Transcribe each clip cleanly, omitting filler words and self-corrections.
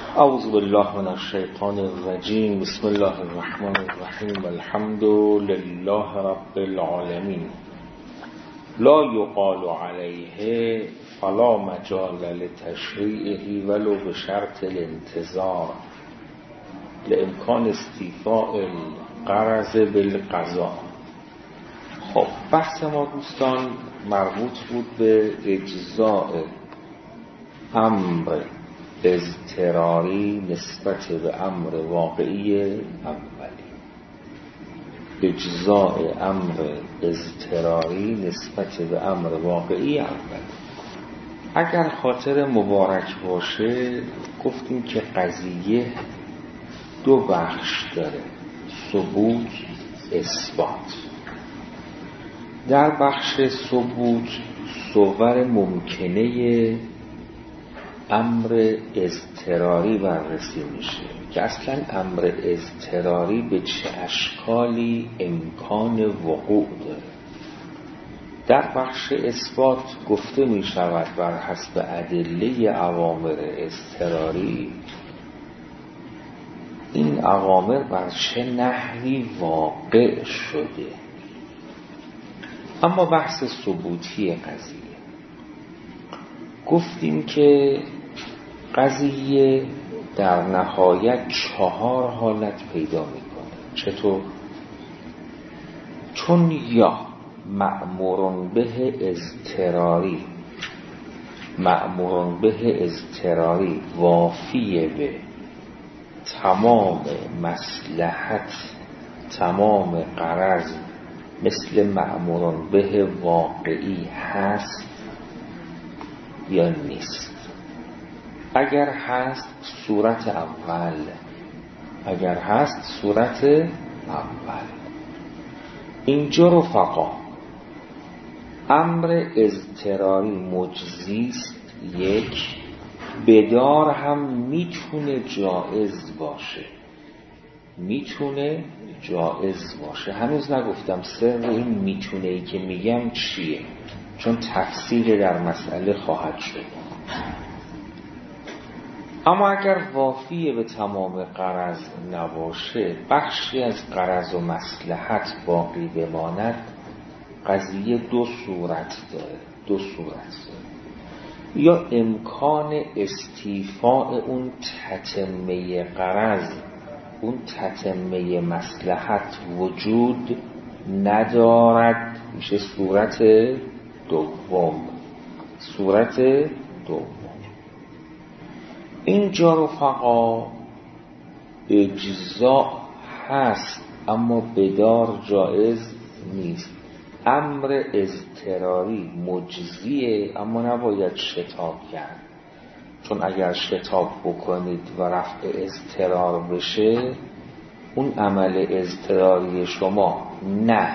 اعوذ بالله من الشیطان الرجیم. بسم الله الرحمن الرحیم. الحمد لله رب العالمین. لا یقال علیه فلا مجال لتشریعه ولو بشرط الانتظار لامکان استیفاء الغرض بالقضاء. خب بحث ما دوستان مربوط بود به اجزاء امر اضطراری نسبت به امر واقعی اولی. اجزاء امر اضطراری نسبت به امر واقعی اولی. اگر خاطر مبارک باشه گفتیم که قضیه دو بخش داره: ثبوت، اثبات. در بخش ثبوت صور ممکنه امر اضطراری بررسی میشه که اصلا امر اضطراری به چه اشکالی امکان وقوع داره. در بخش اثبات گفته میشود بر حسب ادله اوامر اضطراری این اوامر بر چه نحوی واقع شده. اما بحث ثبوتی قضیه گفتیم که قضیه در نهایت 4 حالت پیدا میکنه. چطور؟ چون یا مأمور به اضطراری وافی به تمام مصلحت تمام غرض مثل مأمور به واقعی هست یا نیست. اگر هست صورت اول، اینجا رفقا امر اضطراری مجزیست. یک، بدار هم میتونه جائز باشه. هنوز نگفتم سر این میتونه ای که میگم چیه، چون تفصیل در مسئله خواهد شد. اما اگر وافی به تمام غرض نباشه، بخشی از غرض و مصلحت باقی بماند، قضیه دو صورت داره. یا امکان استیفاء اون تتمه غرض، اون تتمه مصلحت وجود ندارد، میشه صورت دوم. اینجا رفقا اجزاء هست اما بدار جائز نیست. امر اضطراری مجزیه اما نباید شتاب کرد، چون اگر شتاب بکنید و رفع اضطرار بشه اون عمل اضطراری شما نه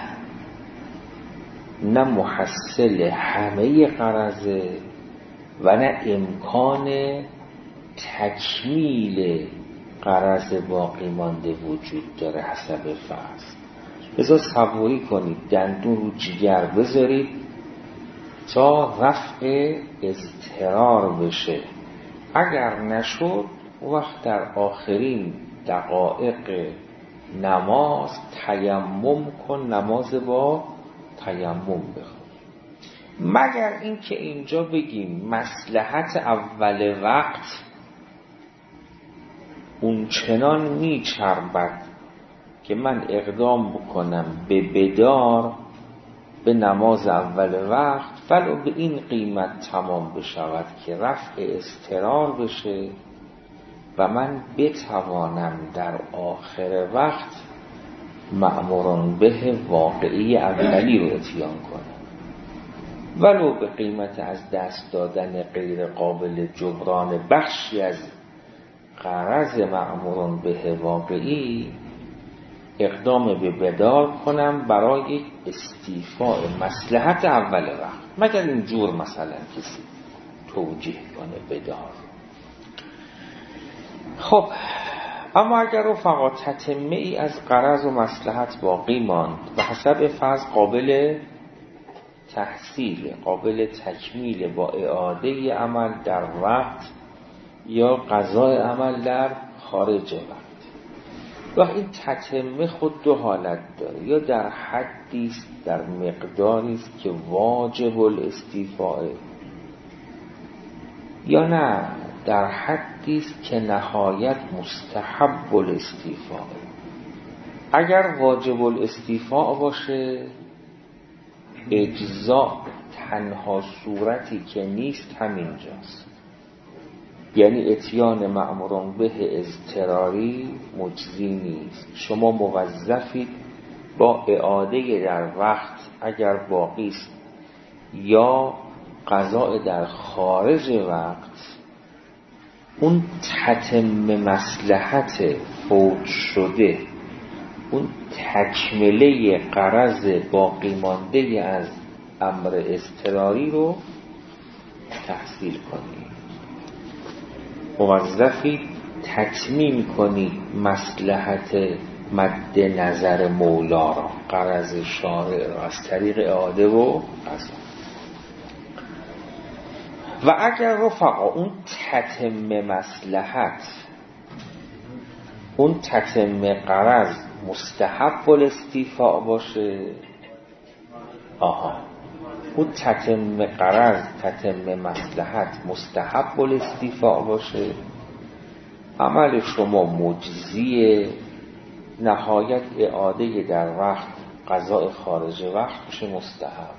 محصل همه غرضه و نه امکان تکمیل غرض باقی مانده وجود داره حسب فرض. بذار صبوری کنید، دندون رو جگر بذارید تا رفع اضطرار بشه. اگر نشد وقت در آخرین دقایق نماز تیمم کن، نماز با تیمم بخون. مگر اینکه اینجا بگیم مصلحت اول وقت اون چنان میچربد که من اقدام بکنم به بدار به نماز اول وقت ولو به این قیمت تمام بشود که رفع اضطرار بشه و من بتوانم در آخر وقت مأموران به واقعی اولی رو اتیان کنم، ولو به قیمت از دست دادن غیر قابل جبران بخشی از غرض مأموران به واقعی اقدام به بدار کنم برای استیفاء مصلحت اول وقت. مگر اینجور مثلا کسی توجیه کنه بدار. خب اما اگر رفقا تتمه ای از غرض و مصلحت باقی ماند و حسب فرض قابل تحصیل، قابل تکمیل با اعاده عمل در وقت یا قضای عمل در خارج وقت. و این تتمه خود دو حالت داره، یا در حدی است، در مقداری است که واجب الاستیفاء، یا نه در حدی است که نهایت مستحب الاستیفاء. اگر واجب الاستیفاء باشه اجزاء تنها صورتی که نیست همینجاست، یعنی اتیان مأموران به اضطراری مجزی نیست. شما موظفید با اعاده در وقت اگر باقی است یا قضاء در خارج وقت، اون تتم مصلحت فوت شده، اون تکمله غرض باقی مانده از امر اضطراری رو تحصیل کنید. موظفی تتمیم کنید مصلحت مد نظر مولا را، غرض شارع را از طریق اعاده و قضا. و اگر رفقا اون تتم مصلحت، اون تتم غرض مستحب الاستیفاء باشه، اون تتم غرض، تتم مصلحت مستحب الاستیفاء باشه، عمل شما مجزیه، نهایت اعاده در وقت، قضاء خارج وقت میشه مستحب.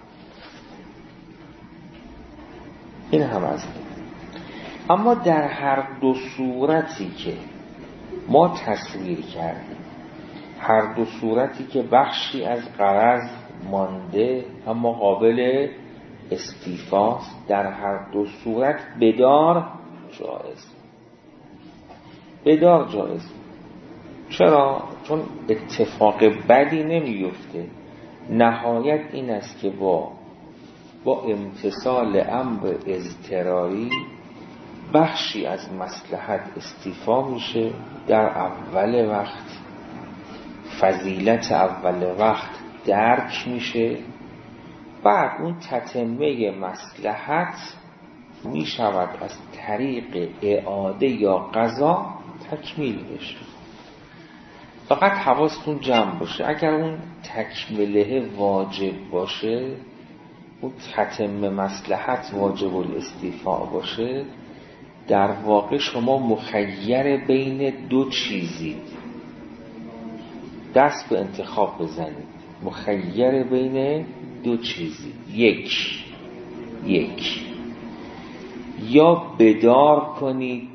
این هم از این. اما در هر دو صورتی که ما تصویر کردیم، هر دو صورتی که بخشی از غرض مانده اما قابل استیفاست، در هر دو صورت بدار جایز. بدار جایز. چرا؟ چون اتفاق بدی نمیفته. نهایت این است که با امتثال امر اضطراری بخشی از مصلحت استیفا میشه در اول وقت، فضیلت اول وقت درک میشه، بعد اون تتمه مصلحت میشود از طریق اعاده یا قضا تکمیل بشه. فقط حواستون جمع باشه، اگر اون تکمله واجب باشه، اون تتم مصلحت واجب الاستیفاء باشه، در واقع شما مخیر بین دو چیزید، دست به انتخاب بزنید، مخیر بین دو چیزی، یک یا بدار کنید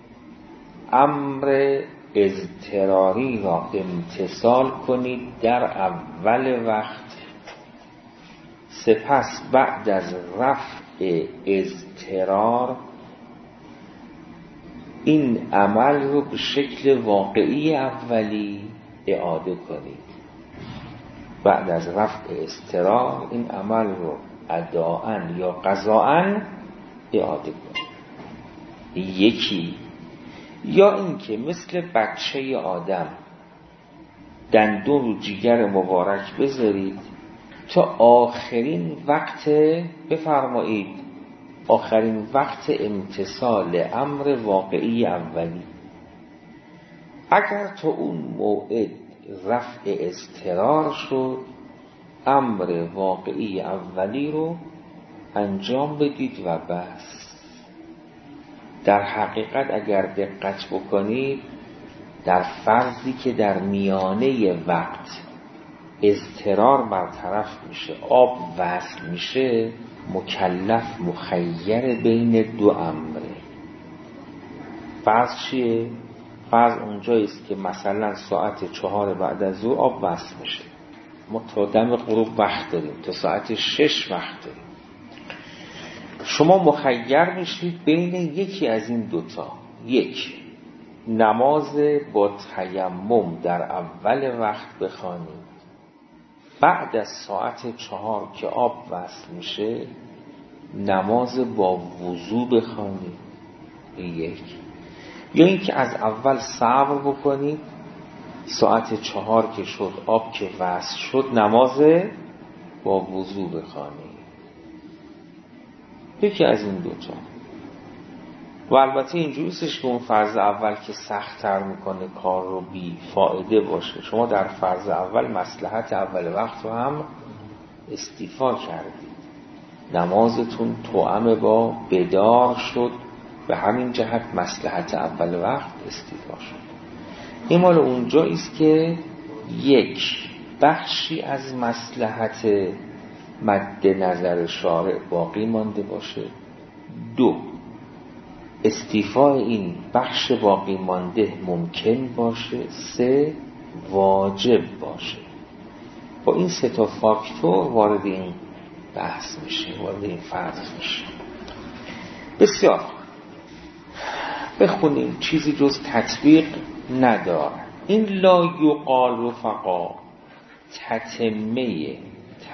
امر اضطراری را امتثال کنید در اول وقت، سپس بعد از رفع اضطرار این عمل رو به شکل واقعی اولی اعاده کنید. بعد از رفع اضطرار این عمل رو اداءً یا قضاءً اعاده کنید. یکی. یا اینکه مثل بچه آدم دندون رو جیگر مبارک بذارید تا آخرین وقت، بفرمایید آخرین وقت امتثال امر واقعی اولی. اگر تا اون موعد رفع اضطرار شد، امر واقعی اولی رو انجام بدید و بس. در حقیقت اگر دقت بکنید، در فرضی که در میانه وقت اضطرار برطرف میشه، آب وصل میشه، مکلف مخیر بین دو امره. فرض چیه؟ فرض اونجاییست که مثلا ساعت 4 بعد از ظهر آب وصل میشه، ما تا دم غروب وقت داریم، تا ساعت 6 وقت داریم. شما مخیر میشید بین یکی از این دوتا. یک، نماز با تیمم در اول وقت بخوانید، بعد از ساعت 4 که آب وصل میشه نماز با وضو بخوانید. یک. یا اینکه از اول صبر بکنید، ساعت 4 که شد، آب که وصل شد، نماز با وضو بخوانید. یکی از این دوتا. و البته اینجوریستش که اون فرض اول که سخت‌تر میکنه کار رو بی فایده باشه. شما در فرض اول مصلحت اول وقت رو هم استیفا کردید، نمازتون توأم با بدار شد، به همین جهت مصلحت اول وقت استیفا شد. این مال اونجاییست که یک بخشی از مصلحت مد نظر شارع باقی مانده باشه، دو استیفای این بخش باقی مانده ممکن باشه، سه واجب باشه. با این سه تا فاکتور وارد این بحث میشه، وارد این فرض میشه. بسیار بخونیم، چیزی جز تطبیق نداره. این لا یقال رفقا تتمه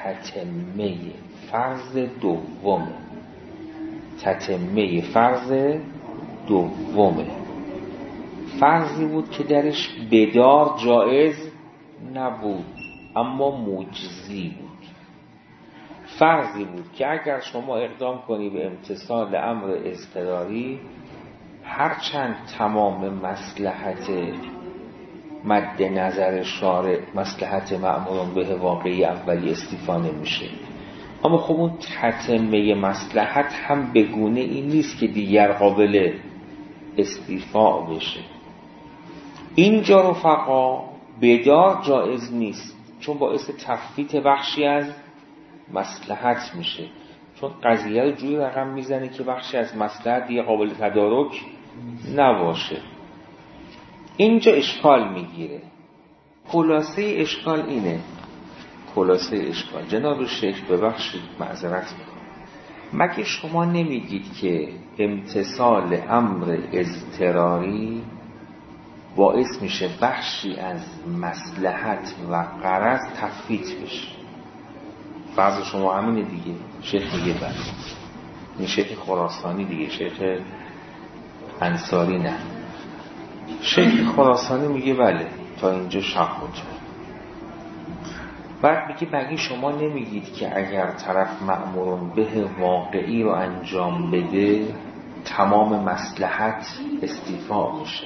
فرض دومه، تتمه فرض دومه. فرضی بود که درش بدار جایز نبود اما مجزی بود. فرضی بود که اگر شما اقدام کنی به امتثال امر اضطراری، هرچند تمام مصلحت مد نظر شارع مصلحت مأمور به واقعی اولی استیفا نمیشه، اما خب اون تتمه مصلحت هم به گونه این نیست که دیگر قابل استیفا بشه. اینجا رفقا بدار جایز نیست، چون باعث تفویت بخشی از مصلحت میشه، چون قضیه رو جوری رقم میزنه که بخشی از مصلحت دیگه قابل تدارک نباشه. اینجا اشکال میگیره. خلاصه اشکال اینه، خلاصه اشکال جناب شیخ ببخشید معذرت میکنم، مگه شما نمیگید که امتثال امر اضطراری باعث میشه بخشی از مصلحت و غرض تفویت بشه؟ فرض شما همینه دیگه. شیخ میگه بله. این شیخ خراسانی دیگه، شیخ انصاری نه. شیخ خراسانی میگه بله تا اینجا شک بود. بعد میگه مگه شما نمیگید که اگر طرف مأمورون به واقعی رو انجام بده تمام مصلحت استیفا میشه؟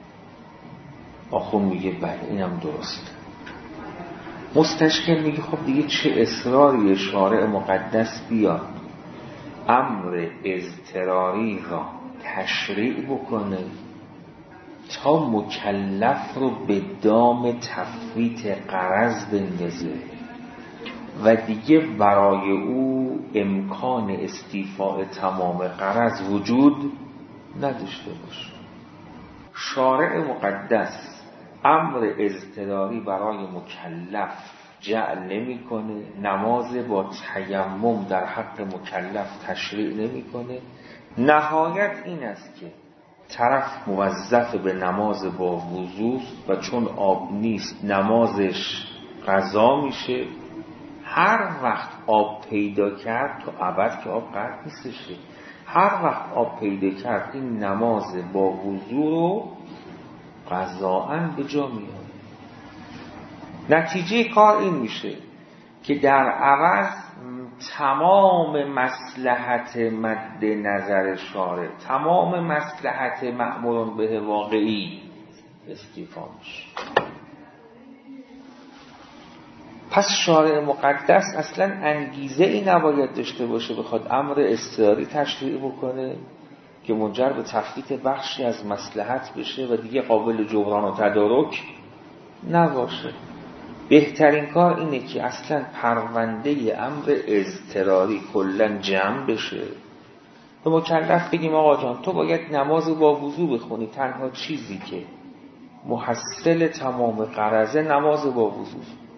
آخون میگه بله اینم درست. مستشکل میگه خب دیگه چه اصراری شارع مقدس بیاد امر اضطراری را تشریع بکنه تا مکلف رو به دام تفویت غرض بندازه و دیگه برای او امکان استیفاء تمام غرض وجود نداشته باشه. شارع مقدس امر اضطراری برای مکلف جعل نمی کنه، نماز با تیمم در حق مکلف تشریع نمی کنه. نهایت این است که طرف موظف به نماز با وضو و چون آب نیست نمازش قضا میشه. هر وقت آب پیدا کرد تو ابد که آب قطع نیستش، هر وقت آب پیدا کرد این نماز با وضو رو قضاءً به جا میاد. نتیجه کار این میشه که در عوض تمام مصلحت مد نظر شارع، تمام مصلحت مأمور به واقعی استیفا میشه. پس شارع مقدس اصلا انگیزه ای نباید داشته باشه بخواد امر اضطراری تشریع بکنه که منجر به تفویت بخشی از مصلحت بشه و دیگه قابل جبران و تدارک نباشه. بهترین کار اینه که اصلا پرونده امر اضطراری کلن جمع بشه، به مکلف بگیم آقا جان تو باید نماز با وضو بخونی، تنها چیزی که محصل تمام غرضه نماز با وضو.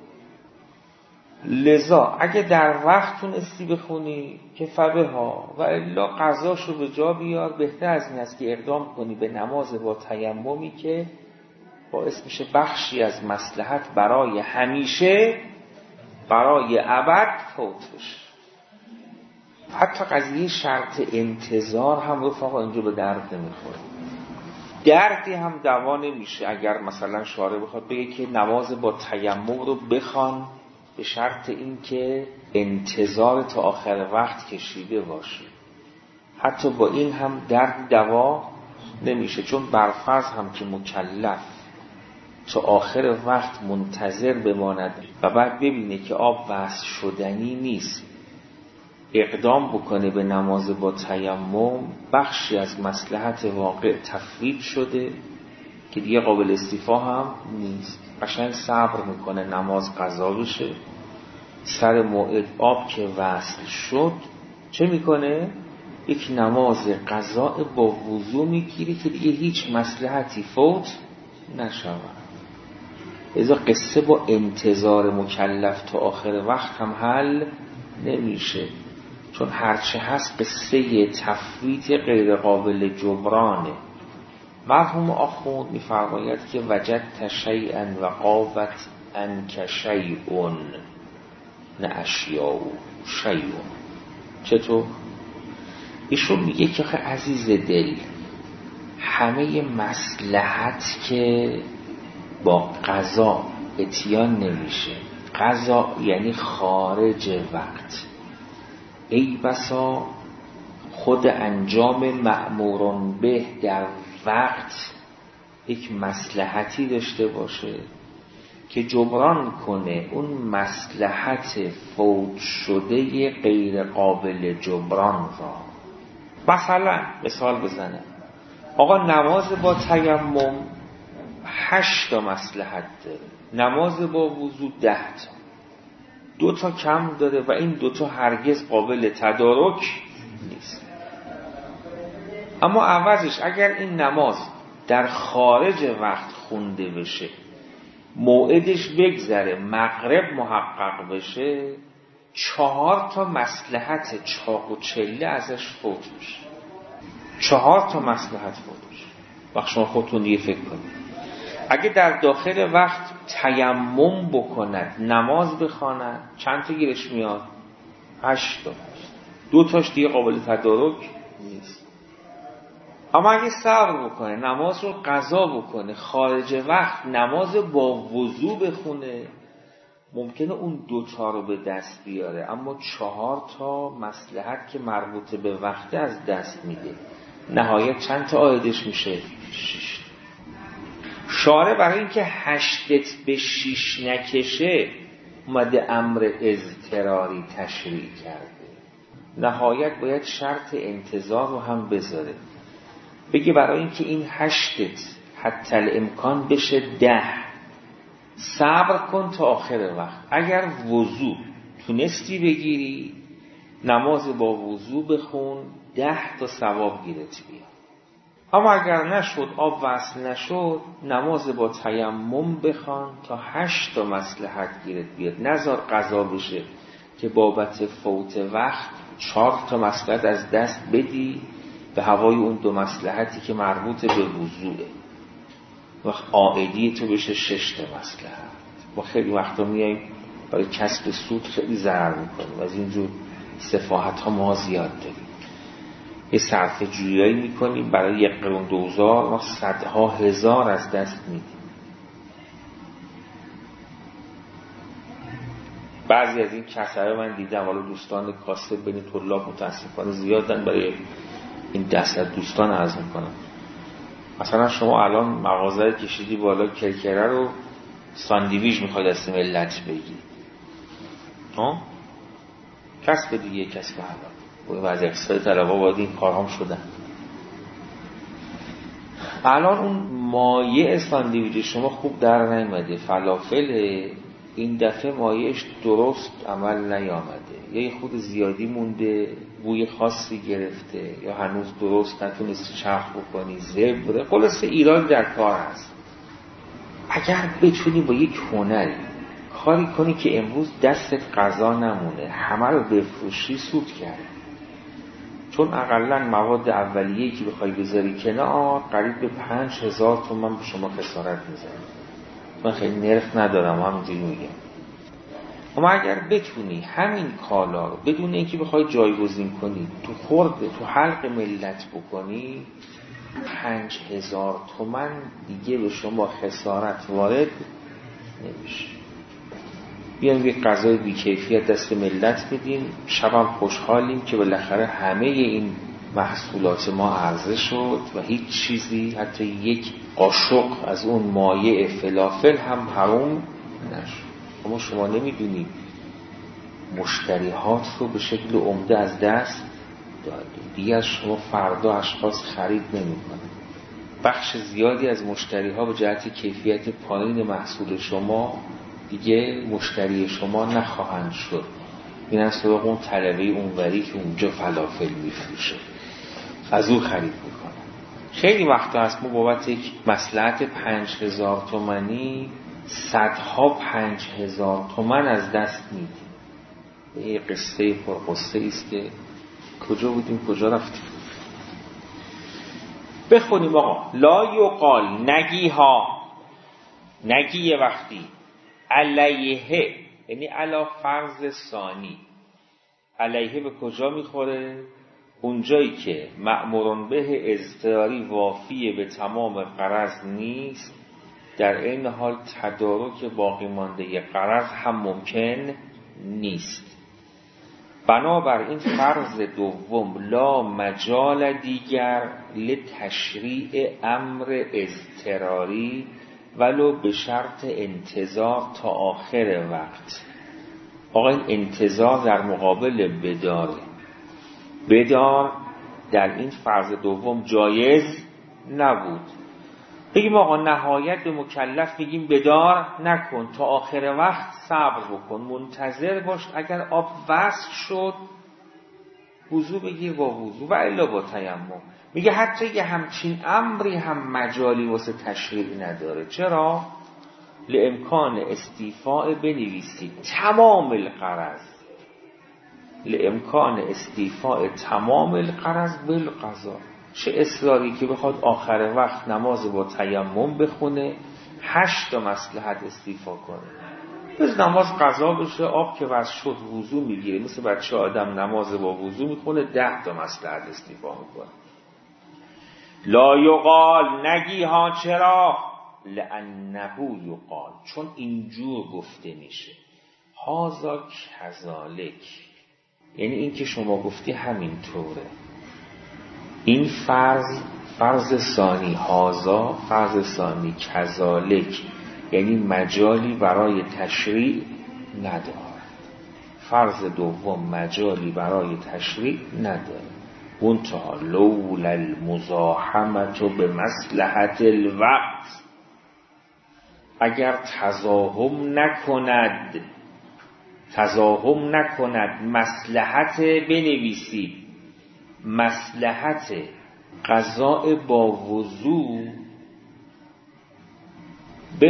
لذا اگه در وقت تونستی بخونی که فبه ها و الا قضاشو به جا بیار. بهتر از این است که اقدام کنی به نماز با تیممی که باعث میشه بخشی از مصلحت برای همیشه، برای ابد فوت بشه. حتی قضیه شرط انتظار هم رفقا اینجا به درد نمیخوره، دردی هم دوا نمیشه. اگر مثلا شارع بخواد بگه که نماز با تیمم رو بخوان به شرط این که انتظار تا آخر وقت کشیده باشه، حتی با این هم درد دوا نمیشه، چون برفرض هم که مکلف تا آخر وقت منتظر بماند و بعد ببینه که آب وصل شدنی نیست، اقدام بکنه به نماز با تیمم، بخشی از مصلحت واقع تفویت شده که دیگه قابل استیفا هم نیست. قشنگ صبر میکنه نماز قضا بشه، سر موعد آب که وصل شد چه میکنه؟ یک نماز قضا با وضو میگیره که دیگه هیچ مصلحتی فوت نشود. لذا قصه با انتظار مکلف تا آخر وقت هم حل نمیشه، چون هرچه هست قصه تفویت غیر قابل جبرانه. مرحوم آخوند میفرماید که وجدت شیئا و قابت انک شیئون، نه اشیاء شیئون. چطور؟ ایشون میگه که عزیز دل، همه مصلحت که با قضا اتیان نمیشه، قضا یعنی خارج وقت، ای بسا خود انجام مأمورون به در وقت یک مصلحتی داشته باشه که جبران کنه اون مصلحت فوت شده غیر قابل جبران را. مثلا مثال بزنم، آقا نماز با تیمم 8 تا مصلحت داره، نماز با وضو 10 تا، 2 تا کم داره و این 2 تا هرگز قابل تدارک نیست. اما عوضش اگر این نماز در خارج وقت خونده بشه، موعدش بگذره، مغرب محقق بشه، 4 تا مصلحت چاق و چله ازش فوت میشه. 4 تا مصلحت فوت میشه. وقت شما خودتون دیگه فکر کنید، اگه در داخل وقت تیمم بکند، نماز بخواند، چند تا گیرش میاد؟ 8 تا. 2 تاش دیگه قابل تدارک نیست. اما اگه صبر بکنه، نماز رو قضا بکنه، خارج وقت نماز با وضو بخونه، ممکنه اون 2 تا رو به دست بیاره، اما 4 تا مصلحت که مربوط به وقت از دست میده. نهایت چند تا عایدش میشه؟ 6. شارع برای اینکه 8 به 6 نکشه اومده امر اضطراری تشریع کرده. نهایت باید شرط انتظار رو هم بذاره، بگه برای اینکه این 8 حتی الامکان بشه 10، صبر کن تا آخر وقت. اگر وضو تونستی بگیری، نماز با وضو بخون، 10 تا ثواب گیرت بیاد. اما اگر نشد، آب وصل نشد، نماز با تیمم بخوان تا 8 تا مصلحت گیرت بیاد. نذار قضا بشه که بابت فوت وقت 4 تا مصلحت از دست بدی به هوای اون 2 مصلحتی که مربوط به وضوعه، وقت عائدی تو بشه 6 تا مصلحت. ما خیلی وقتا میایم برای کسب سود خیلی ضرر میکنیم، از اینجور سفاهت ها ما زیاد داریم. یه صرفه جویایی میکنیم برای 1 قرون دوزار، ما صدها هزار از دست میدیم. بعضی از این کسره من دیدم، حالا دوستان کاسب بین طلاب متاسفانه زیادن، برای این دست از دوستان عرض میکنم. مثلا شما الان مغازه کشیدی بالا، کرکره رو ساندویچ میخواد دست ملت بگی، کسب دیگه، کسب حلال. و از اقتصاد طلبا باید این کارهام شدن. الان اون مایع ساندویچ شما خوب در نیامده، فلافل این دفعه مایعش درست عمل نیامده، یا یه خود زیادی مونده، بوی خاصی گرفته، یا هنوز درست نتونستی چرخ بکنی، زبره، خلاصه ایران در کار هست. اگر بتونی با یک هنری کاری کنی که امروز دستت قضا نمونه، همه رو بفروشی، سود کرد. چون اقلن مواد اولیه‌ای که بخوای بذاری کنار قریب به 5000 تومان به شما خسارت میزنه. من خیلی نرخ ندارم، همینجوری میگم. اما اگر بتونی همین کالا رو بدون اینکه بخوای جایگزین کنی تو خورده تو حلق ملت بکنی، 5000 تومان دیگه به شما خسارت وارد نمیشه. بیایم یک غذای بی‌کیفیت دست ملت بدیم، شبم خوشحالیم که بالاخره همه این محصولات ما عرضه شد و هیچ چیزی، حتی یک قاشق از اون مایع فلافل هم حرام نشد. اما شما نمیدونید مشتریهات رو به شکل عمده از دست دادید. دیگه از شما فردا اشخاص خرید نمی‌کنن. بخش زیادی از مشتریها به جهت کیفیت پایین محصول شما دیگه مشتری شما نخواهند شد. این سراغ اون طلبه اونوری که اونجا فلافل میفروشه، از اون خرید میکنن. خیلی وقتا هست ما بابت یک مصلحت 5000 تومانی صدها 5000 تومن از دست میدیم. یه قصه پرقصه ایست که کجا بودیم کجا رفتیم. بخونیم آقا. لا یقال، نگی ها، نگی وقتی علیه، یعنی علا فرض ثانی. علیه به کجا میخوره؟ اونجایی که مأمورون به اضطراری وافی به تمام غرض نیست، در این حال تدارک باقی مانده غرض هم ممکن نیست. بنابراین فرض دوم لا مجال دیگر لتشریع امر اضطراری ولو به شرط انتظار تا آخر وقت. آقا این انتظار در مقابل بداره. بدار در این فرض دوم جایز نبود. بگیم آقا نهایت به مکلف بگیم بدار نکن، تا آخر وقت صبر بکن، منتظر باش، اگر آب وصل شد وضو بگیر با وضو و الا با تیمم. میگه حتی یه همچین امری هم مجالی واسه تشریع نداره. چرا؟ لامکان استیفاء بنویسید تمام الغرض، لامکان استیفاء تمام الغرض بالقضا. چه اصراری که بخواد آخر وقت نماز با تیمم بخونه 8 مصلحت استیفا کنه. بس نماز قضا بشه، آب که وصل شد وضو میگیره، مثل بچه آدم نماز با وضو میخونه 10 مصلحت استیفا میکنه. لا یقال، نگی ها. چرا؟ لانه یقال، چون اینجور گفته میشه. هازا کذالک، یعنی این که شما گفتی همینطوره. این فرض ثانی، هازا فرض ثانی، کذالک یعنی مجالی برای تشریع نداره. فرض دوم مجالی برای تشریع نداره. منتها لولا المزاحمت به مصلحت الوقت، اگر تزاحم نکند مصلحت، بنویسید مصلحت قضاء با وضو به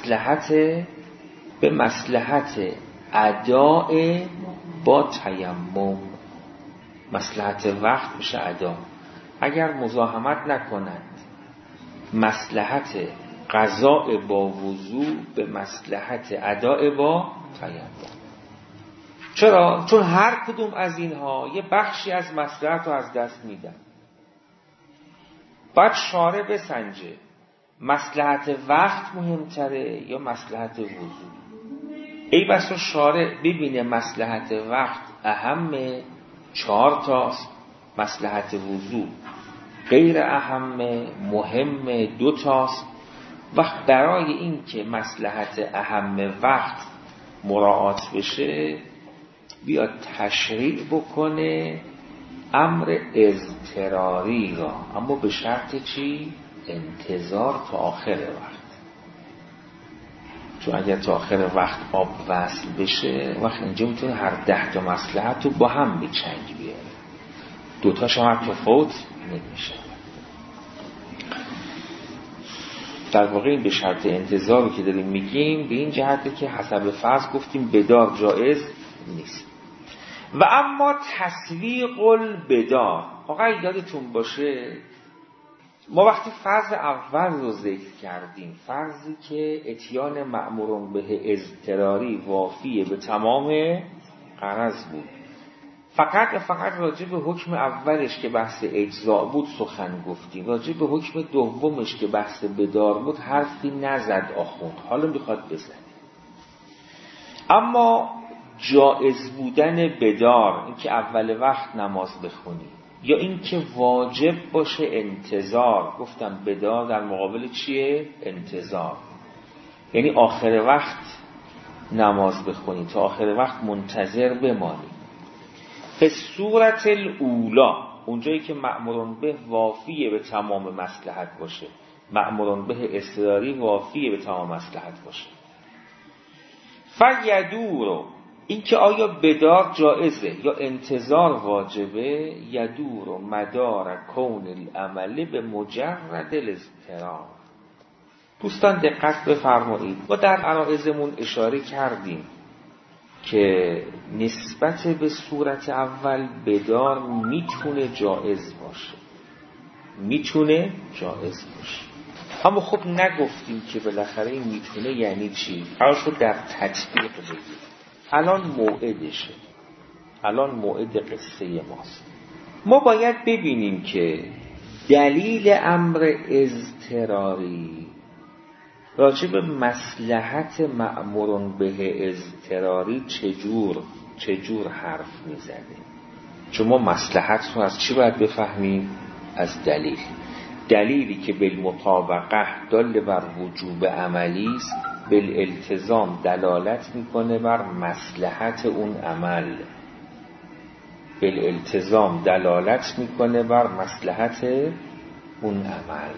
مصلحت اداء با تیمم. مصلحت وقت میشه ادا. اگر مزاحمت نکند مصلحت قضاء با وضو به مصلحت اداء با تیمم. چرا؟ چون هر کدوم از اینها یه بخشی از مصلحت رو از دست میدن. باید شارع بسنجه مصلحت وقت مهمتره یا مصلحت وضو. ای بسا شارع ببینه مصلحت وقت اهمه 4 تاست، مصلحت وضو غیر اهمه مهمه 2 تاست. وقت برای این که مصلحت اهم وقت مراعات بشه بیاد تشریع بکنه امر اضطراری را، اما به شرط چی؟ انتظار تا آخر وقت. چون اگر تا آخر وقت آب وصل بشه وقت اینجا میتونه هر 10 مصلحت رو با هم به چنگ بیاره، 2 تاش هم تفاوت نمیشه. در واقع این به شرط انتظاری که داریم میگیم به این جهته که حسب فرض گفتیم بدار جایز نیست. و اما تسویق البدار، آقا یادتون باشه ما وقتی فرض اول رو ذکر کردیم، فرضی که اتیان مأمورون به اضطراری وافیه به تمام غرض بود، فقط راجع به حکم اولش که بحث اجزاء بود سخن گفتیم، راجع به حکم دومش که بحث بدار بود حرفی نزد آخوند، حالا میخواد بزنه. اما جائز بودن بدار، این که اول وقت نماز بخونی یا اینکه واجب باشه انتظار. گفتم بدار در مقابل چیه؟ انتظار. یعنی آخر وقت نماز بخونی، تا آخر وقت منتظر بمانی. به صورت الاولا، اونجایی که مأمورون به وافیه به تمام مصلحت باشه، مأمورون به اضطراری وافیه به تمام مصلحت باشه. فیدورو، این که آیا بدار جائزه یا انتظار واجبه، یدورو مدار کون العمل به مجرد الاضطرار. دوستان دقت بفرمایید، ما در عرائضمون اشاره کردیم که نسبت به صورت اول بدار میتونه جائز باشه، میتونه جائز باشه، اما خب نگفتیم که بالاخره این میتونه یعنی چی. قرار شد در تطبیق بگیم. الان موعدشه، الان موعد قصه ماست. ما باید ببینیم که دلیل امر اضطراری راجع به مصلحت مأمورون به اضطراری چجور حرف میزنه. چون ما مصلحت رو از چی باید بفهمیم؟ از دلیل. دلیلی که بالمطابقه دال بر وجوب عملی است، بالالتزام دلالت میکنه بر مصلحت اون عمل، بالالتزام دلالت میکنه بر مصلحت اون عمل.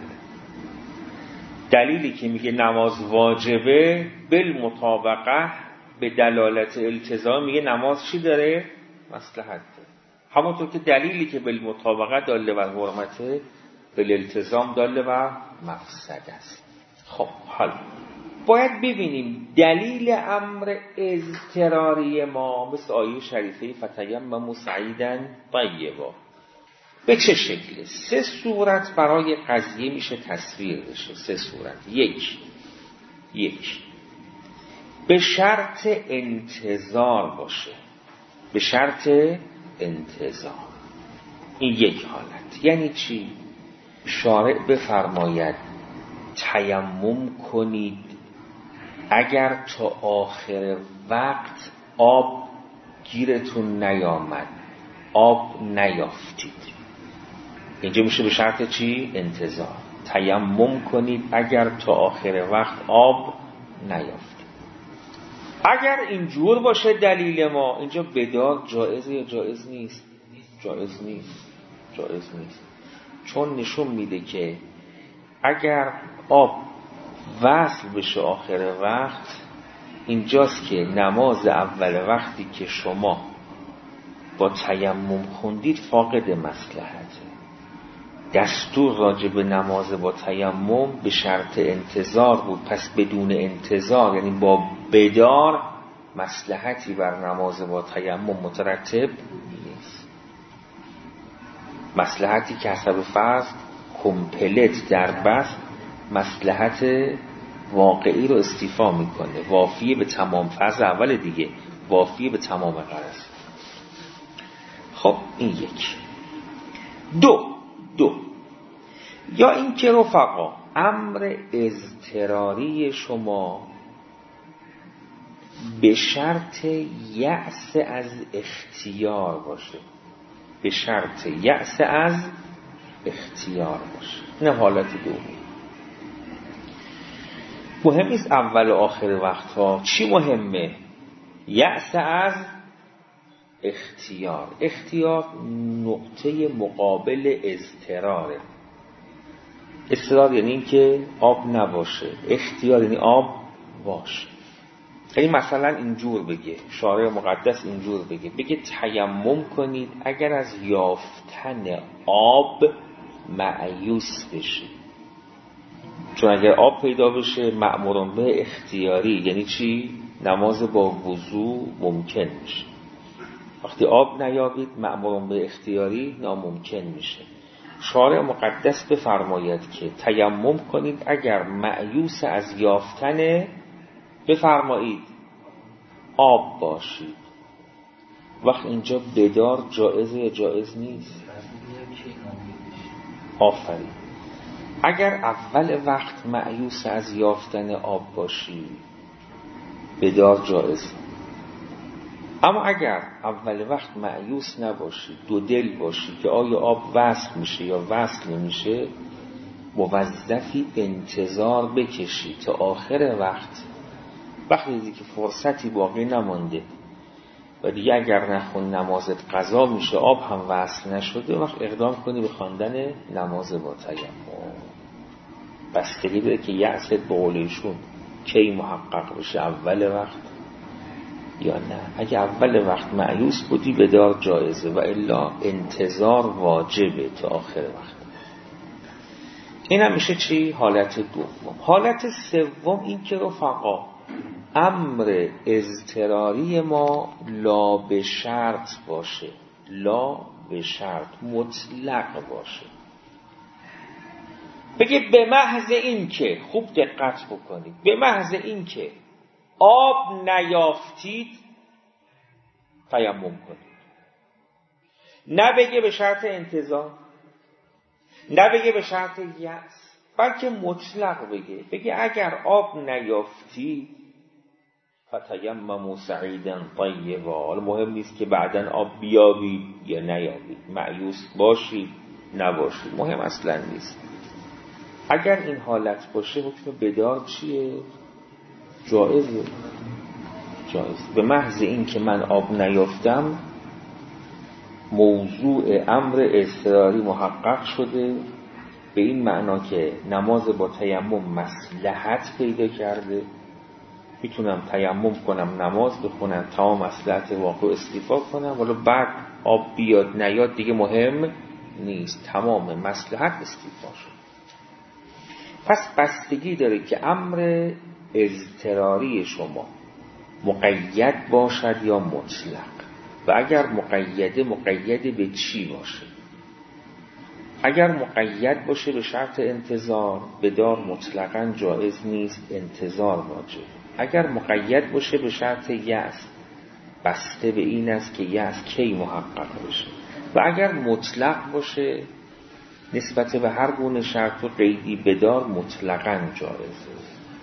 دلیلی که میگه نماز واجبه، بالمطابقه به دلالت التزام میگه نماز چی داره؟ مصلحت داره. همونطور که دلیلی که بالمطابقه داله بر حرمته، بالالتزام داله بر مفسد است. خب حالا باید ببینیم دلیل امر اضطراری ما مثل آیه شریفه فتیمموا صعیدا طیبا به چه شکله؟ 3 صورت برای قضیه میشه تصویر بشه. 3 صورت. یک به شرط انتظار باشه، به شرط انتظار. این یک حالت. یعنی چی؟ شارع بفرماید تیمم کنید اگر تا آخر وقت آب گیرتون نیامد، آب نیافتید. اینجا میشه به شرط چی؟ انتظار. تیمم کنید اگر تا آخر وقت آب نیافتید. اگر اینجور باشه دلیل ما، اینجا بدار جایزه یا جایز نیست؟ جایز نیست. چون نشون میده که اگر آب وصل بشه آخر وقت، اینجاست که نماز اول وقتی که شما با تیمم خوندید فاقد مصلحته. دستور راجع به نماز با تیمم به شرط انتظار بود، پس بدون انتظار یعنی با بدار مصلحتی بر نماز با تیمم مترتب نیست. مصلحتی که حسب فرض کمپلت در بس مصلحت واقعی رو استیفا میکنه، وافیه به تمام. فرض اول دیگه وافیه به تمام غرض. خب این یک. دو یا این که رفقا امر اضطراری شما به شرط یأس از اختیار باشه، به شرط یأس از اختیار باشه. این حالت دومی. مهم نیست اول و آخر وقتها. چی مهمه؟ یأس از اختیار. اختیار نقطه مقابل اضطراره. اضطرار یعنی این که آب نباشه، اختیار یعنی آب باشه. یعنی مثلا اینجور بگه، شارع مقدس اینجور بگه تیمم کنید اگر از یافتن آب مایوس بشید. چون اگر آب پیدا بشه مأمورون به اختیاری، یعنی چی؟ نماز با وضو ممکن میشه. وقتی آب نیابید مأمورون به اختیاری ناممکن میشه. شارع مقدس بفرماید که تیمم کنید اگر مایوس از یافتن بفرمایید آب باشید. وقت اینجا بدار جایزه یا جایز نیست؟ آفرین. اگر اول وقت مایوس از یافتن آب باشی بدار جایز. اما اگر اول وقت مایوس نباشی، دو دل باشی که آیا آب وصل میشه یا وصل نمیشه، موظفی انتظار بکشی تا آخر وقتی دیدی که فرصتی باقی نمانده و دیگه اگر نخون نمازت قضا میشه، آب هم وصل نشده، وقت اقدام کنی به خواندن نماز با تیمم. بستگی داره که یأست به قول ایشون کی محقق بشه، اول وقت یا نه. اگه اول وقت مایوس بودی بدار جایزه، و الا انتظار واجبه تا آخر وقت. این هم میشه چی؟ حالت دوم. حالت سوم این که رفقا امر اضطراری ما لا به شرط باشه، لا به شرط مطلق باشه. بگه به محض این که، خوب دقت بکنید، به محض این که آب نیافتید تیمم کنید. نه بگه به شرط انتظار، نه بگه به شرط یأس، بلکه مطلق بگه اگر آب نیافتی فتیمموا صعیدا طیبا. حالا مهم نیست که بعداً آب بیابید یا نیابید، مایوس باشید نباشید، مهم اصلا نیست. اگر این حالت باشه حکم بدار چیه؟ جایزه. به محض این که من آب نیافتم موضوع امر اضطراری محقق شده، به این معنا که نماز با تیمم مصلحت پیدا کرده، میتونم تیمم کنم نماز بخونم تا مصلحت واقع استیفا کنم، ولی بعد آب بیاد نیاد دیگه مهم نیست، تمام مصلحت استیفا شد. پس بستگی داره که امر اضطراری شما مقید باشد یا مطلق، و اگر مقیده مقید به چی باشه. اگر مقید باشه به شرط انتظار، بدار مطلقاً جایز نیست، انتظار واجب. اگر مقید باشه به شرط یأس، بسته به این است که یأس کی محقق بشه. و اگر مطلق باشه نسبت به هر گونه شرط و قیدی بدار مطلقاً جایزه.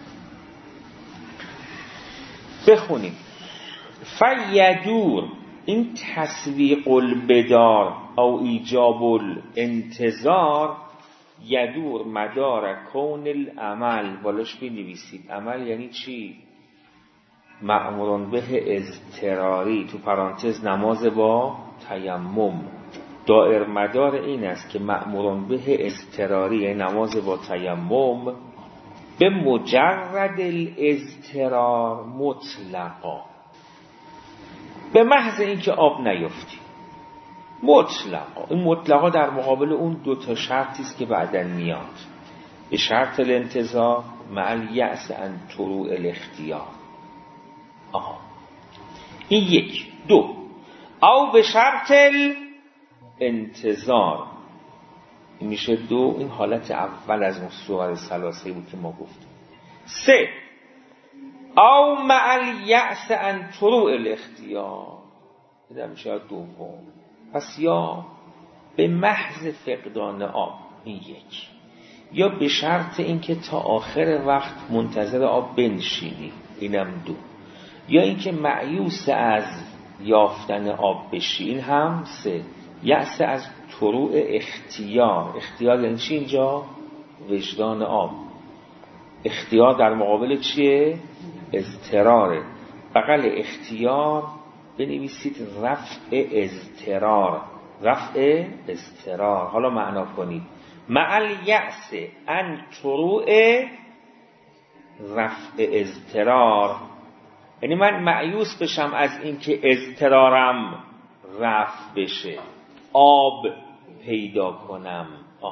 بخونیم فیدور، این تسویق البدار او ایجاب الانتظار، یدور مدار کون العمل. بالاش بنویسید عمل یعنی چی؟ مأمورون به اضطراری، تو پرانتز نماز با تیمم. دائر مدار این است که مأمورون به اضطراری یعنی نماز با تیمم به مجرد الاضطرار مطلقا، به محض اینکه آب نیافتی مطلقا. این مطلقا در مقابل اون دو تا شرطی است که بعداً میاد، به شرط الانتظار مع الیأس عن طروء الاختیار. این یک. دو، او به شرط الانتظار، این میشه دو. این حالت اول از مصور ثلاثه بود که ما گفتیم. سه، او مع الیأس عن طروء الاختیار، این میشه دوم. پس یا به محض فقدان آب، این یک، یا به شرط اینکه تا آخر وقت منتظر آب بنشینی، اینم دو، یا اینکه مایوس از یافتن آب بشی، این هم سه. یأس از طروء اختیار، اختیار یعنی چی اینجا؟ وجدان آب. اختیار در مقابل چیه؟ اضطراره. بغل اختیار بنویسید رفع اضطرار، رفع اضطرار. حالا معنا کنید مع الیأس عن طروء رفع اضطرار، یعنی من مایوس بشم از اینکه اضطرارم رفع بشه، آب پیدا کنم.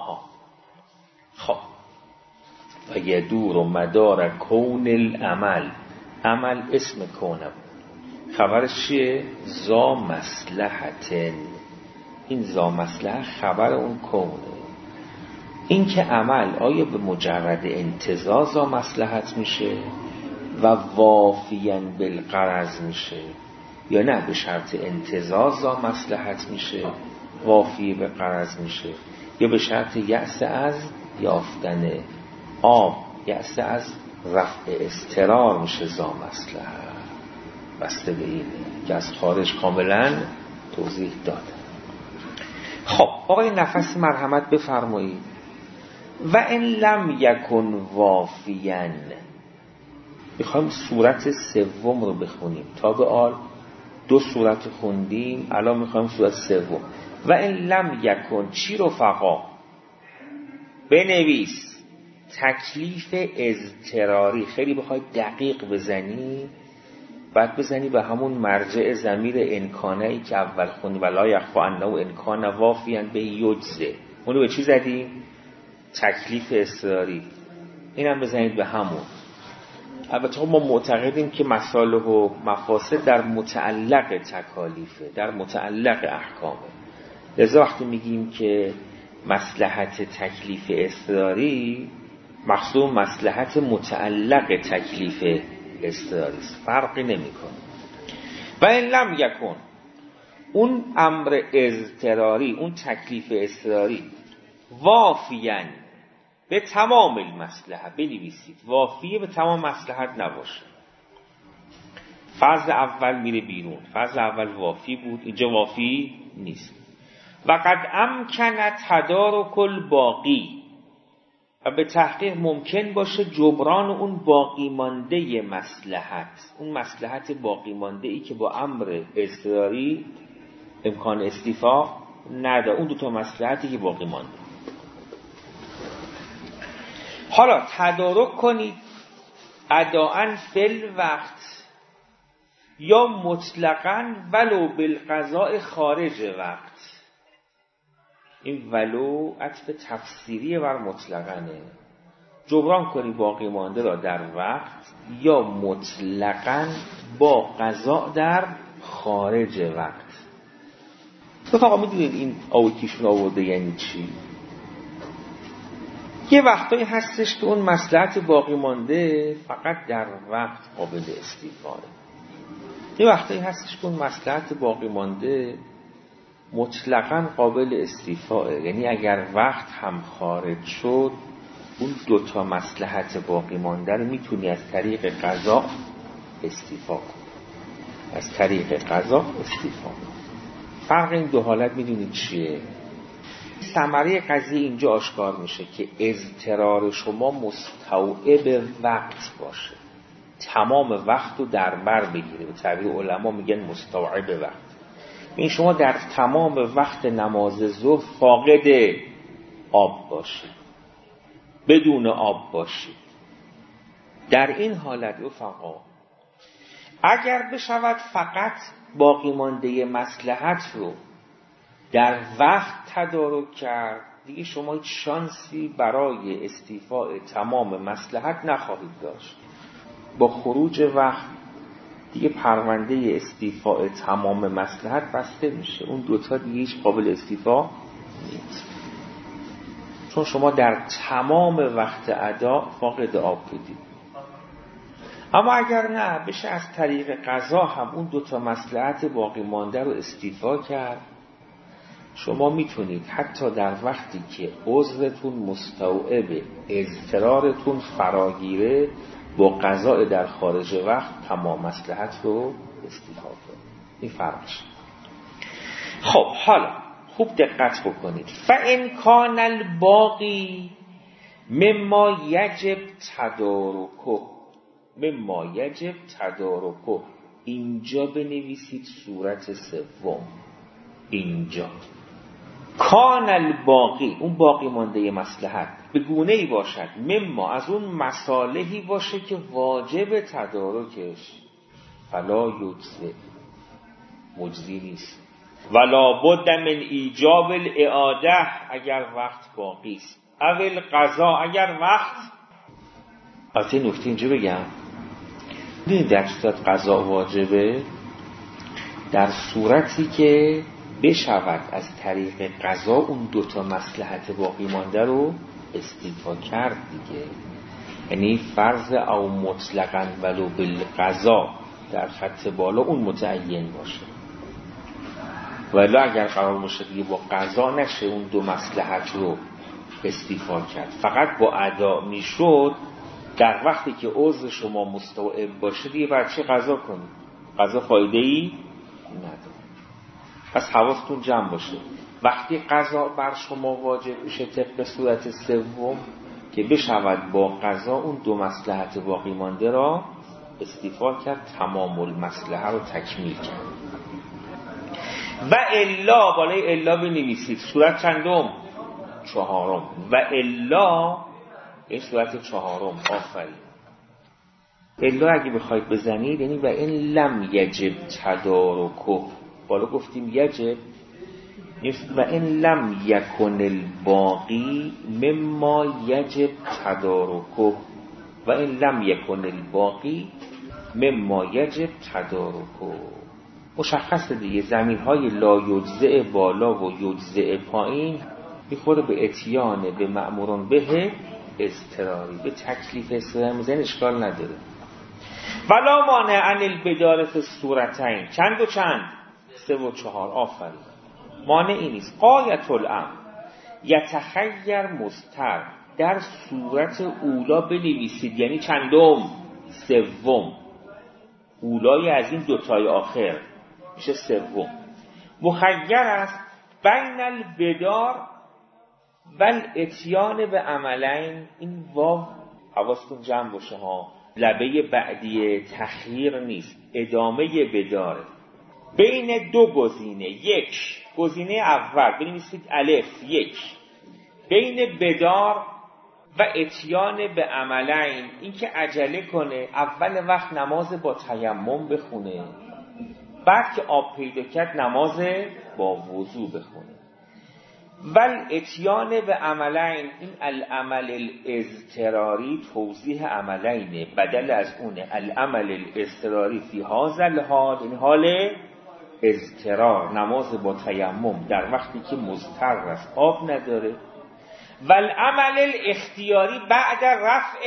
خب و یدور مدار کون العمل، عمل اسم کونه، خبرش چیه؟ ذا مصلحتن. این ذا مصلحت خبر اون کونه. این که عمل آیا به مجرد انتزاع ذا مصلحت میشه و وافیاً بالغرض میشه، یا نه به شرط انتزاع ذا مصلحت میشه، وافی به غرض میشه، یا به شرط یأس از یافتن آب، یأس از رفع اضطرار میشه ذا مصلحت. بسته به این که از خارج کاملا توضیح داده. خب آقای نفس مرحمت بفرمایید. و ان لم یکن وافیاً، میخوایم صورت سوم رو بخونیم. تا به حال 2 صورت خوندیم، الان میخوایم صورت سوم. و ان لم یکن چی رفقا؟ بنویس تکلیف اضطراری. خیلی بخوای دقیق بزنی، بعد بزنی به همون مرجع ضمیر انکانه ای که اول خوندی، ولا یخفی انه انکان وافیاً به یجزه. اونو به چی زدیم؟ تکلیف اضطراری. اینم بزنید به همون. البته ما معتقدیم که مصالح و مفاسد در متعلق تکالیفه، در متعلق احکامه. لذا وقتی میگیم که مصلحت تکلیف اضطراری، مقصود مصلحت متعلق تکلیف اضطراری است، فرقی نمیکنه. و این لم یکن، اون امر اضطراری، اون تکلیف اضطراری، وافیاً به تمام المصلحه. بنویسید وافیه به تمام مصلحت نباشه. فرض اول میره بیرون، فرض اول وافی بود، اینجا وافی نیست. و قد امکن تدارک الباقی، و به تحقیق ممکن باشه جبران اون باقی مانده مصلحت، اون مصلحت باقی مانده ای که با امر اضطراری امکان استیفا نداره، اون 2 مصلحتی که باقی مانده. حالا تدارک کنید اداءً فی وقت یا مطلقاً ولو بالقضاء خارج وقت. این ولو عطف تفسیری بر مطلقاًه. جبران کنی باقی مانده را در وقت یا مطلقاً با قضا در خارج وقت. فقط میدونید این آوتیشون آورده یعنی چی؟ یه وقتایی هستش که اون مصلحت باقی مانده فقط در وقت قابل استیفاءه. یه وقتایی هستش که اون مصلحت باقی مانده مطلقاً قابل استیفاءه. یعنی اگر وقت هم خارج شد، اون 2 مصلحت باقی مانده رو میتونی از طریق قضا استیفاء کنی. از طریق قضا استیفاء کنی. فرق این 2 حالت میدونید چیه؟ ثمره قضیه اینجا آشکار میشه که اضطرار شما مستوعب وقت باشه، تمام وقت رو در بر بگیره. به تعبیر علما میگن مستوعب وقت. این شما در تمام وقت نماز ظهر فاقد آب باشید، بدون آب باشید. در این حالت رفقا اگر بشود فقط باقی مانده مصلحت رو در وقت تدارک کرد، دیگه شما هیچ شانسی برای استیفاء تمام مصلحت نخواهید داشت. با خروج وقت دیگه پرونده استیفاء تمام مصلحت بسته میشه. اون 2 دیگه هیچ قابل استیفاء نیست، چون شما در تمام وقت ادا فاقد آب بودید. اما اگر نه بشه از طریق قضا هم اون 2 مصلحت باقی مانده رو استیفاء کرد، شما میتونید حتی در وقتی که عذرتون مستوعب اضطرارتون فراگیره، با قضاء در خارج وقت تمام مصلحت رو استیفاء کنید. این فرقش. خب حالا خوب دقت بکنید. فَإِنْ كَانَ الْبَاقِي مما یجب تدارکه، مما یجب تدارکه. اینجا بنویسید صورت سوم. اینجا کان الباقی، اون باقی مانده مصلحت به گونه‌ای باشد مما، از اون مصالحی باشه که واجب تدارکش فلا یجزه، مجزی نیست. ولا بد من ایجاب الاعاده اگر وقت باقی است، اول قضا اگر وقت. البته نکته اینجا بگم، در صورت قضا واجبه در صورتی که بشود از طریق قضا اون 2 مصلحت باقی مانده رو استیفا کرد دیگه. یعنی فرض او مطلقاً ولو بالقضا در خط بالا اون متعین باشه، ولی اگر قرار باشه دیگه با قضا نشه اون 2 مصلحت رو استیفا کرد، فقط با ادا میشد، در وقتی که عذر شما مستوعب باشه دیگه بر چه قضا کنید؟ قضا فایده ای نداره. پس حواستون جمع باشه وقتی قضا بر شما واجب میشه طبق صورت سوم که بشود با قضا اون دو مصلحت باقی مانده را استیفا کرد، تمام المصلحه رو تکمیل کرد. و الا، بالای الا بنویسید صورت چندم؟ چهارم. و الا این صورت چهارم. آفرین. الا اگه بخواید بزنید یعنی و این لم یجب تدارکه، بالا گفتیم یجب، و این لم یکن الباقی مما یجب تدارکه، و این لم یکن الباقی مما یجب تدارکه. مشخصه دیگه، زمین های لا یجزئ بالا و یجزئ پایین میخوره به اتیان به مأمورون به اضطراری، به تکلیف اضطراری میزن، اشکال نداره. ولا مانع عن البدار فی الصورتین، چند و چند؟ 3 و 4. آفرین. مانعی نیست. غایة الامر یتخیر مضطر، در صورت اولا بنویسید، یعنی چندم؟ سوم. اولای از این دوتای آخر میشه سوم. مخیر است بین البدار و الاتیان به عملین. این واو حواستون جمع باشه ها، لبه بعدی تخییر نیست، ادامه بداره. بین دو گزینه، یک گزینه اول بنویسید الف 1، بین بدار و اتیان به عملین، این که عجله کنه اول وقت نماز با تیمم بخونه، بعد که آب پیدا کرد نماز با وضو بخونه. ول اتیان به عملین، این العمل الاضطراری توضیح عملینه، بدل از اونه. العمل الاضطراری فی هذا الحال، این حال اضطرار، نماز با تیمم در وقتی که مضطر است، آب نداره. والعمل الاختیاری بعد رفع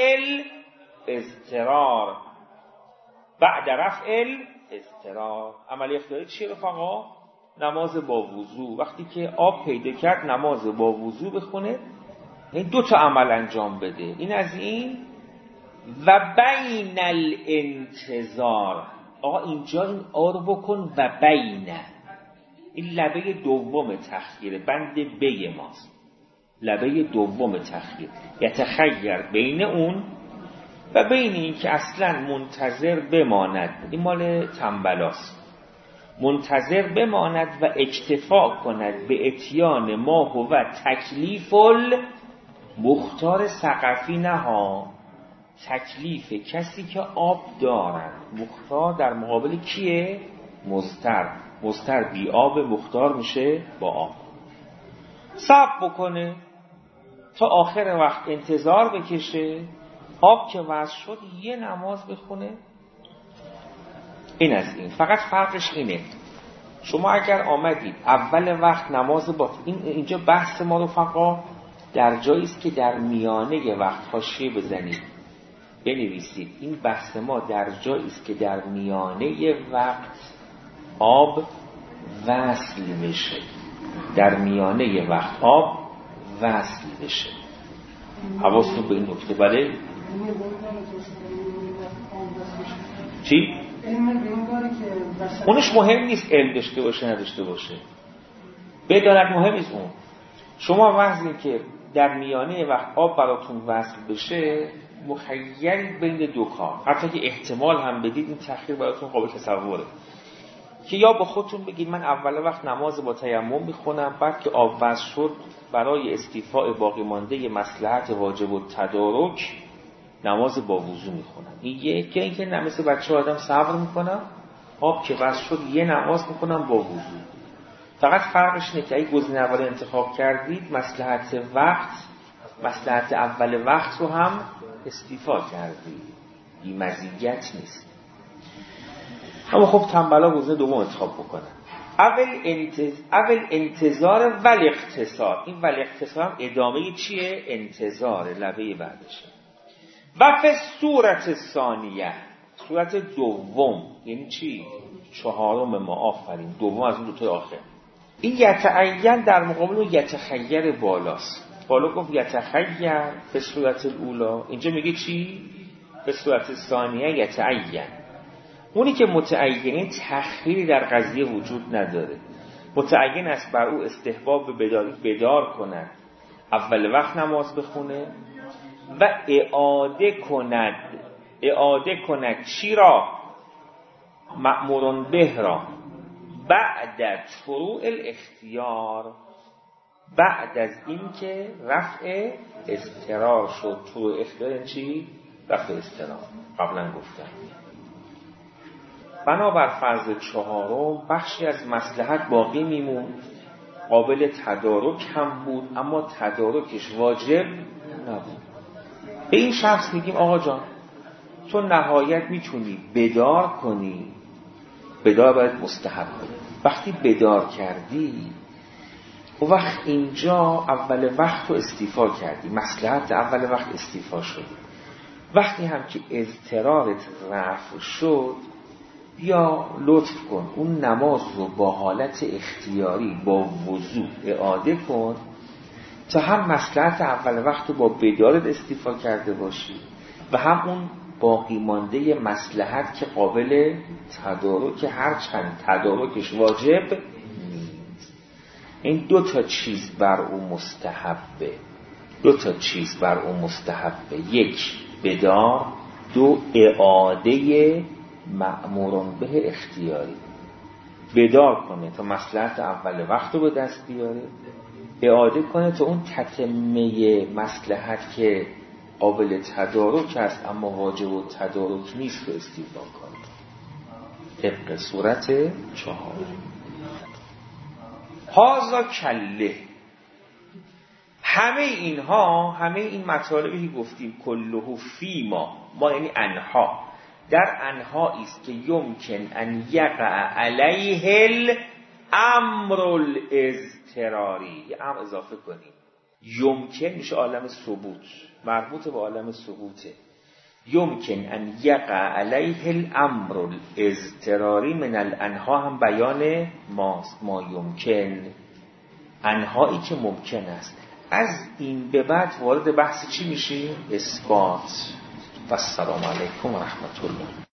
الاضطرار، بعد رفع الاضطرار. عمل اختیاری چیه رفقا؟ نماز با وضو، وقتی که آب پیدا کرد نماز با وضو بخونه. این 2 تا عمل انجام بده. این از این. و بین الانتظار، آقا اینجا این آر بکن و بین، این لبه دوم تخییره، بند بی ماست، لبه دوم تخییر. یتخیر بین اون و بین این که اصلا منتظر بماند، این مال تنبلاست، منتظر بماند و اکتفا کند به اتیان ما هو تکلیف المختار ثقفی، نها تکلیف کسی که آب دارد. مختار در مقابل کیه؟ مضطر. مضطر بی آب، مختار میشه با آب. صبر بکنه تا آخر وقت، انتظار بکشه، آب که وضع شد یه نماز بخونه. این از این. فقط فرقش اینه، شما اگر آمدید اول وقت نماز با اینجا بحث ما رفقا در جایی است که در میانه وقت حاشیه بزنید بنویسید. این بحث ما در جایی است که در میانه وقت آب وصل بشه، در میانه وقت آب وصل بشه. حواستون به این نکته. بله چی؟ اونش مهم نیست علم داشته باشه نداشته باشه، بدانت مهم نیست اون. شما وقتی که در میانه وقت آب براتون وصل بشه، مخیر بین 2 کار، حتی که احتمال هم بدید این تأخیر براتون قابل تصوره، که یا با خودتون بگید من اول وقت نماز با تیمم میخونم، بعد که آب وصل شد برای استیفاء باقی مانده مصلحت واجب و تدارک نماز با وضو میخونم. این یکی، این که نه مثل بچه آدم صبر میکنم، آب که وصل شد یه نماز میخونم با وضو. فقط فرقش اینه که اگه گزینه اول انتخاب کردید مصلحت وقت، مصلحت اول وقت رو هم استیفا کردید، این مزیت نیست. اما خب تنبلا گزینه دوم انتخاب بکنن. اول انتظار ول اختصار، این ول اختصار هم ادامه چیه؟ انتظار، لبه بعدشه. و فی صورت ثانیه، صورت دوم یعنی چی؟ 4 ما. آفرین، دوم از اون 2 تا آخر. این یتعین در مقابل یتخیر بالاست. بالا گفت یتخیر فی صورت الاولا، اینجا میگه چی؟ فی صورت ثانیه یتعین. اونی که متعین تخیری در قضیه وجود نداره، متعین است بر او استحباب بدار کند، اول وقت نماز بخونه و اعاده کند چی را؟ مأمور به را، بعد شروع الاختیار، بعد از این که رفع اضطرار شد. شروع اختیار چی؟ رفع اضطرار. قبلا گفتم. بنابر فرض چهارم بخشی از مصلحت باقی میموند، قابل تدارک هم بود اما تدارکش واجب نبود. به این شخص میگیم آقا جان تو نهایت میتونی بدار کنی، بدار باید مستحب کنی. وقتی بدار کردی و وقت اینجا اول وقت رو استیفا کردی، مصلحت اول وقت استیفا شد، وقتی هم که اضطرارت رفع شد بیا لطف کن اون نماز رو با حالت اختیاری با وضو اعاده کن تا هم مصلحت اول وقت رو با بدارت استیفا کرده باشی و هم اون باقی مانده مصلحت که قابل تدارک، هرچند تدارکش واجب نیست. این دو تا چیز بر او مستحبه، یک بدار، دو اعاده مأمورون به اختیاری. بدار کنه تا مصلحت اول وقت رو به دست بیاره، اعاده کنه تا اون تتمه مصلحت که قابل تدارک است اما واجب و تدارک نیست رو استیفا کنه. طبق صورت 4. هازا کله. همه این مطالبی که گفتیم کلهو فی ما یعنی انها، در انهایی است که یمکن ان یقع علیه الامر الاضطراری. یه امر اضافه کنیم، یمکن میشه عالم ثبوت، مربوط به عالم ثبوته. یمکن ان یقع علیه الامر الاضطراری، من الانها هم بیان ماست، ما یمکن، انهایی که ممکن است. از این به بعد وارد بحث چی میشیم؟ اثبات. و السلام علیکم و رحمت الله.